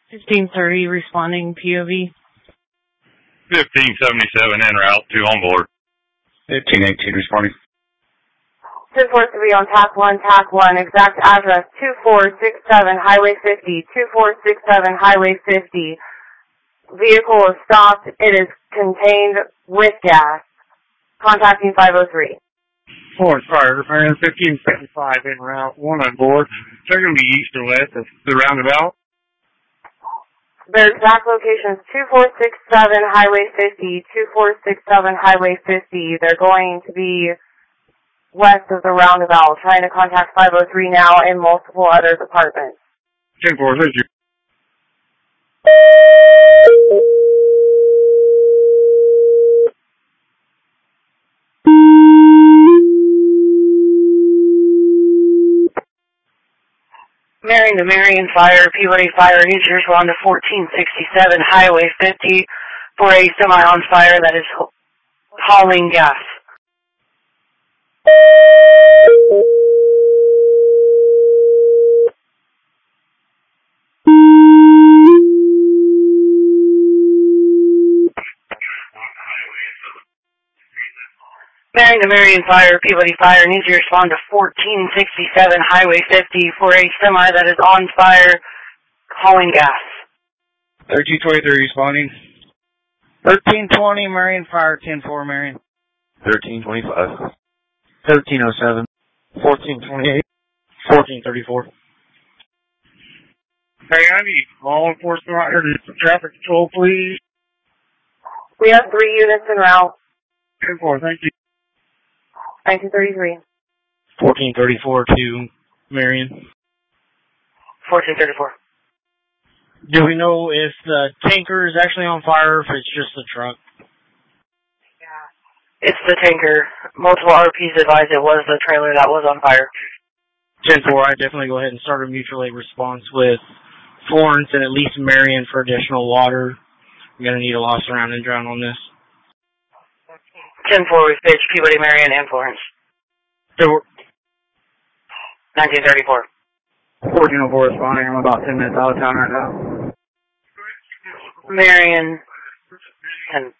1530 responding POV. 1577 en route, 2 on board. 1518 responding. 10-4 on TAC 1, exact address 2467 Highway 50, 2467 Highway 50. Vehicle is stopped. It is contained with gas. Contacting 503. Forest Fire, Marion 1575 en route, 1 on board. They're going to be east or west of the roundabout. Their exact location is 2467 Highway 50, 2467 Highway 50. They're going to be west of the roundabout, trying to contact 503 now in multiple other departments. 10-4, thank you. Marion to Marion Fire, Peabody Fire, needs to respond to 1467 Highway 50 for a semi on fire that is hauling gas. Marion to Marion Fire, Peabody Fire, needs to respond to 1467 Highway 50 for a semi that is on fire, hauling gas. 1323 responding. 1320 Marion Fire, 10-4 Marion. 1325. 1307. 1428. 1434. Hey, I need law enforcement out here to traffic control, please. We have 3 units en route. 10-4, thank you. 1933. 1434 to Marion. 1434. Do we know if the tanker is actually on fire or if it's just the truck? It's the tanker. Multiple RPs advised it was the trailer that was on fire. 10-4, I definitely go ahead and start a mutual aid response with Florence and at least Marion for additional water. I'm going to need a loss around and drown on this. 10-4, we've pitched Peabody, Marion, and Florence. 1934. 1404 responding. I'm about 10 minutes out of town right now. Marion and